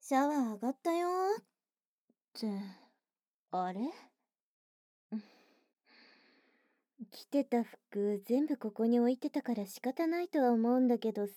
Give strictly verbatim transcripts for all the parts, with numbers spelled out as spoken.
シャワー上がったよーって、あれ着てた服全部ここに置いてたから仕方ないとは思うんだけどさ、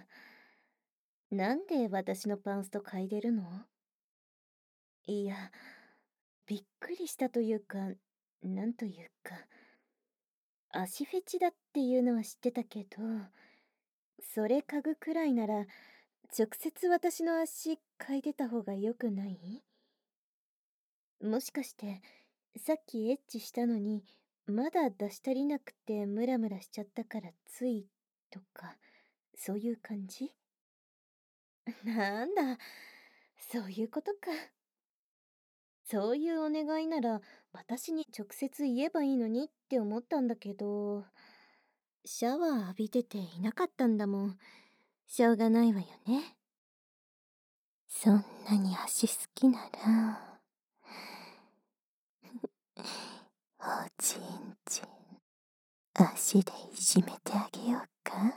なんで私のパンスト嗅いでるの？いや、びっくりしたというか、なんというか、足フェチだっていうのは知ってたけど、それ嗅ぐくらいなら、直接私の足嗅いでた方が良くない？もしかして、さっきエッチしたのに、まだ出し足りなくてムラムラしちゃったからつい、とか、そういう感じ？なんだ、そういうことか。そういうお願いなら、私に直接言えばいいのにって思ったんだけど、シャワー浴びてていなかったんだもん。しょうがないわよね。そんなに足好きなら、おちんちん、足でいじめてあげようか。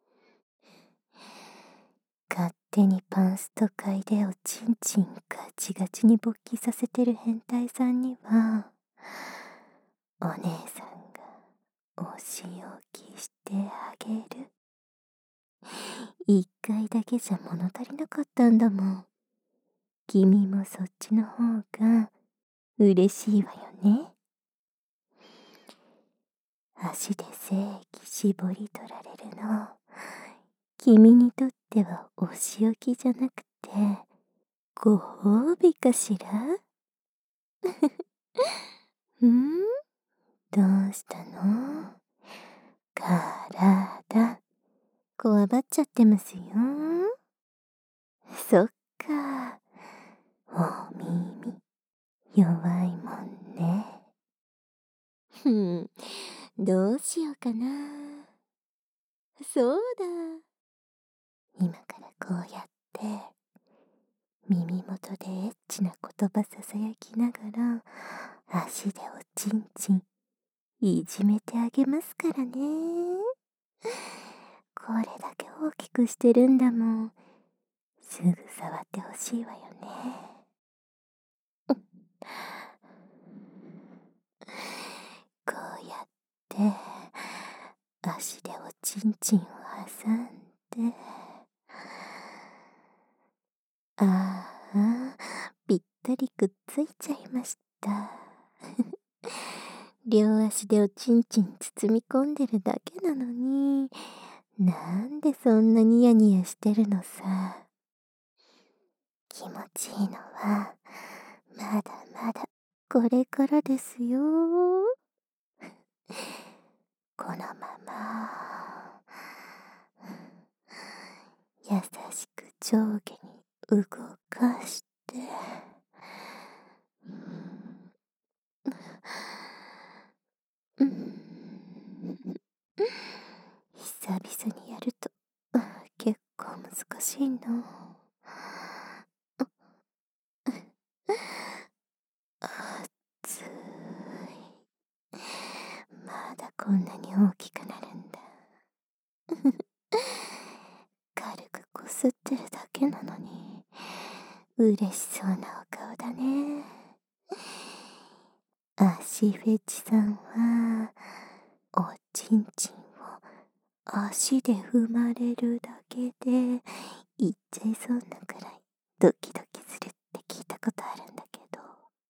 勝手にパンスト嗅いでおちんちんガチガチに勃起させてる変態さんには、お姉さんがお仕置きしてあげる。一回だけじゃ物足りなかったんだもん。君もそっちの方が嬉しいわよね。足で精液絞り取られるの、君にとってはお仕置きじゃなくてご褒美かしら？ん？どうしたの？体こわばっちゃってますよ。そっか、お耳弱いもんね。ふん、どうしようかな。そうだ、今からこうやって耳元でエッチな言葉ささやきながら足でおちんちんいじめてあげますからね。これだけ大きくしてるんだもん。すぐ触ってほしいわよね。こうやって足でおちんちんを挟んで、ああ、ぴったりくっついちゃいました。両足でおちんちん包み込んでるだけなのに、なんでそんなニヤニヤしてるのさ。気持ちいいのは、まだまだこれからですよ。このまま、優しく上下に動かして、うん、久々にやると結構難しいな。熱い。まだこんなに大きくなるんだ。軽くこすってるだけなのに嬉しそうなお顔だね。足フェチさんはおちんちんを足で踏まれるだけでいっちゃいそうなくらいドキドキするって聞いたことあるんだけど、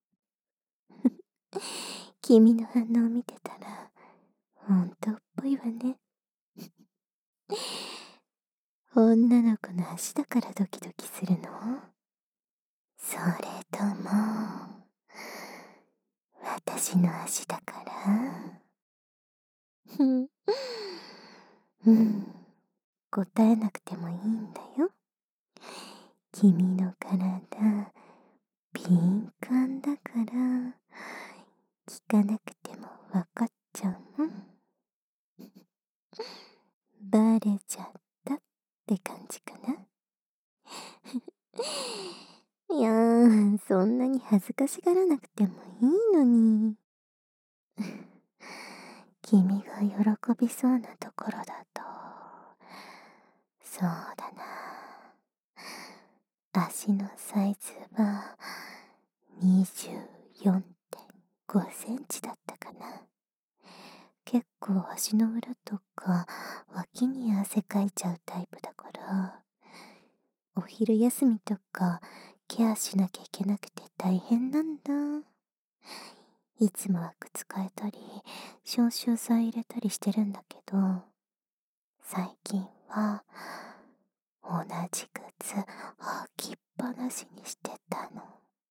君の反応を見てたら本当っぽいわね。女の子の足だからドキドキするの？それとも私の足だから？ふん、うん、答えなくてもいいんだよ。君の体敏感だから聞かなくてもわかっちゃうもん。バレちゃったって感じかな。いやー、そんなに恥ずかしがらなくてもいいのに。君が喜びそうなところだと、そうだな。 足のサイズはにじゅうよんてんごセンチだったかな。結構足の裏とか脇に汗かいちゃうタイプだから、お昼休みとかケアしなきゃいけなくて大変なんだ。いつもは靴変えたり消臭剤入れたりしてるんだけど、最近は同じ靴履きっぱなしにしてたの。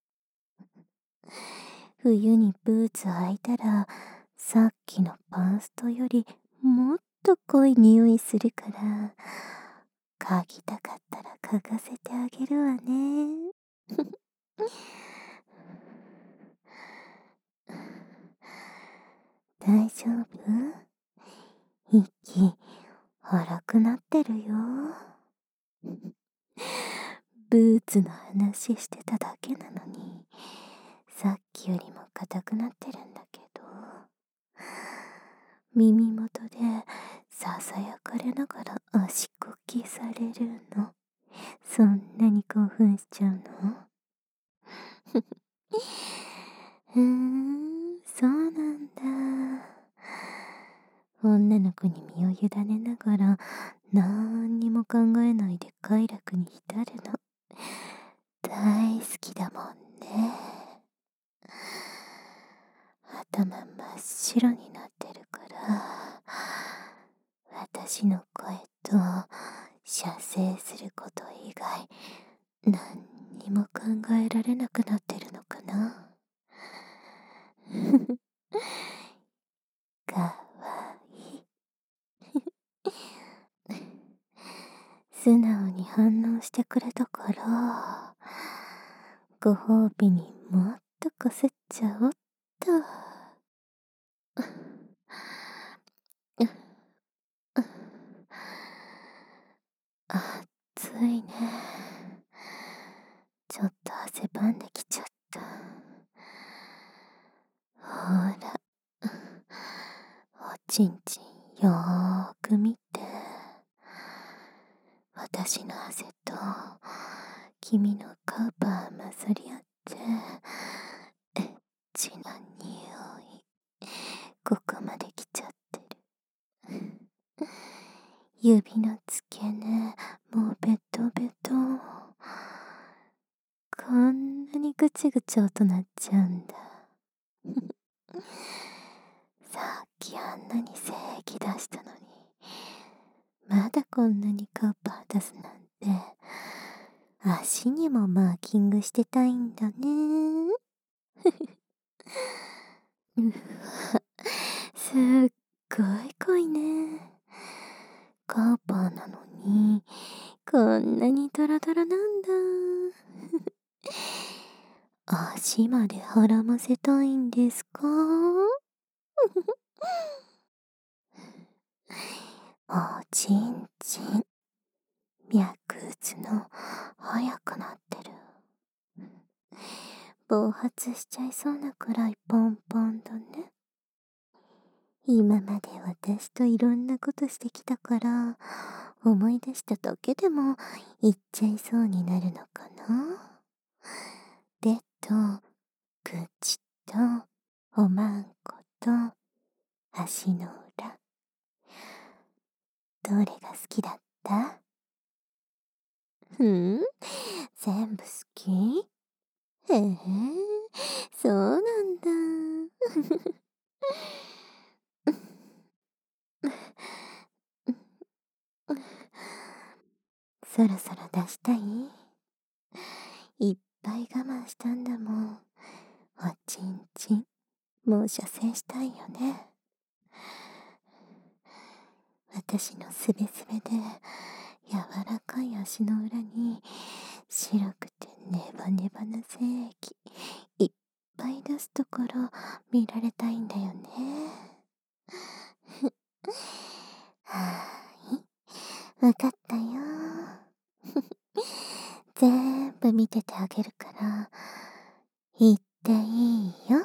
冬にブーツ履いたらさっきのパンストよりもっと濃い匂いするから、嗅ぎたかったら嗅がせてあげるわね。大丈夫？息荒くなってるよ。ブーツの話してただけなのに、さっきよりも硬くなってるんだけど、耳元でささやかれながら足こきされるの。そんなに興奮しちゃうの？うーん、そうなんだ。女の子に身を委ねながら、なんにも考えないで快楽に浸るの。大好きだもんね。頭真っ白になってるから、私の声と射精すること以外、何にも考えられなくなってるのかな。かわいい。素直に反応してくれたから、ご褒美にもっとこすっちゃおっと。暑いね。ちょっと汗ばんできちゃった。ほら、おちんちんよーく見て。私の汗と君のカウパー混ざり合ってエッチな匂い、ここまで来ちゃってる。指の付け根もうベトベト。こんなにぐちぐち音鳴っちゃうんだ。さっきあんなに精液出したのに、まだこんなにカウパー出すなんて。足にもマーキングしてたいんだね。うわ、すっごい濃いね。カウパーなのにこんなにトロトロなんだ。足まで絡ませたいんですか？おちんちん脈打つの早くなってる。暴発しちゃいそうなくらいポンポンだね。今まで私といろんなことしてきたから、思い出しただけでも言っちゃいそうになるのかな。手と口とおまんこと足の裏、どれが好きだった？うん？全部好き？へえ、そうなんだ。そろそろ出したい？いっぱい我慢したんだもん。おちんちん、もう射精したいよね。私のすべすべで柔らかい足の裏に白くてネバネバな精液いっぱい出すところ見られたいんだよね。はーい、わかったよ。全部見ててあげるから言っていいよ。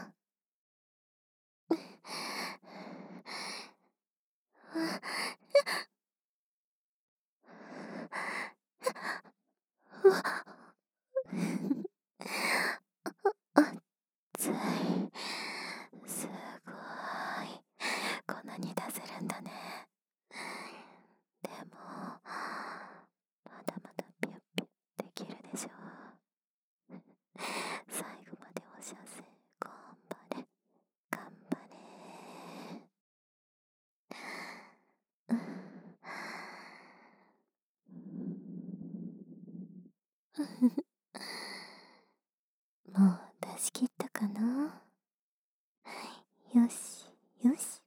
もう出し切ったかな。よし、よし。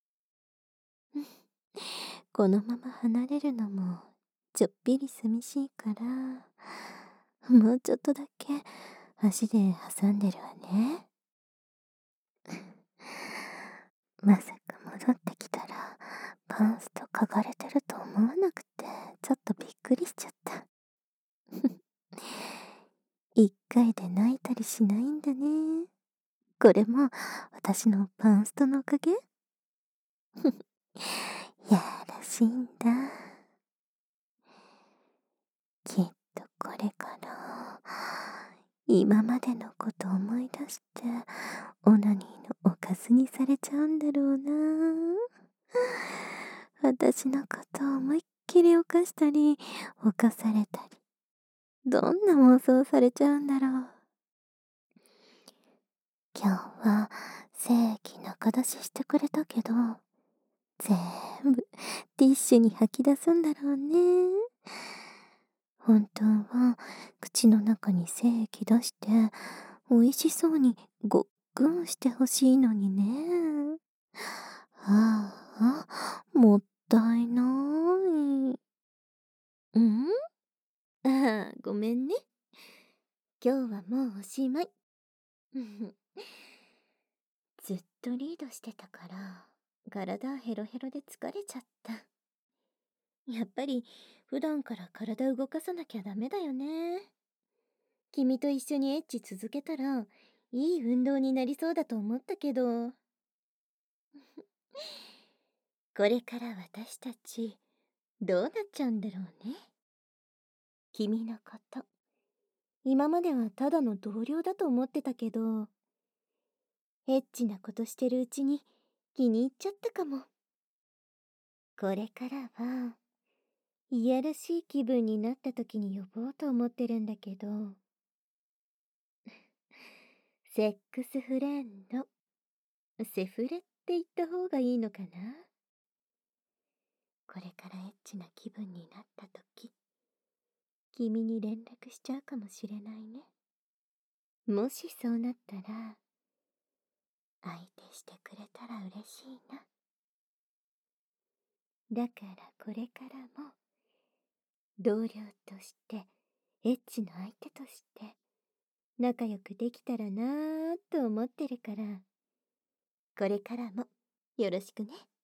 このまま離れるのもちょっぴり寂しいから、もうちょっとだけ足で挟んでるわね。まさか戻ってきたらパンスト嗅がれてると思わなくて、ちょっとびっくりしちゃった。一回で泣いたりしないんだね。これも私のパンストのおかげ。やらしいんだ。きっとこれから今までのこと思い出してオナニーのおかずにされちゃうんだろうな。私のことを思いっきり犯したり犯されたり、どんな妄想されちゃうんだろう。今日は正規仲出ししてくれたけど、全部ティッシュに吐き出すんだろうね。本当は口の中に精液出して美味しそうにごっくんしてほしいのにね。ああ、もったいない。 うん？ああ、ごめんね。今日はもうおしまい。ずっとリードしてたから、体ヘロヘロで疲れちゃった。やっぱり普段から体動かさなきゃダメだよね。君と一緒にエッチ続けたら、いい運動になりそうだと思ったけど。これから私たち、どうなっちゃうんだろうね。君のこと。今まではただの同僚だと思ってたけど、エッチなことしてるうちに気に入っちゃったかも。これからは、いやらしい気分になった時に呼ぼうと思ってるんだけど、セックスフレンド、セフレって言った方がいいのかな。これからエッチな気分になった時、君に連絡しちゃうかもしれないね。もしそうなったら、相手してくれたら嬉しいな。だからこれからも、同僚として、エッチの相手として、仲良くできたらなーと思ってるから、これからもよろしくね。